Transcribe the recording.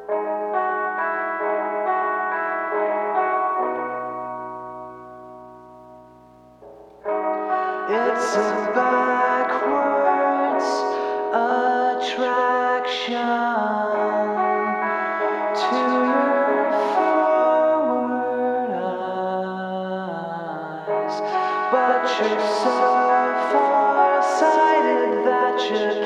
It's a backwards attraction to your forward eyes, but you're so far-sighted that you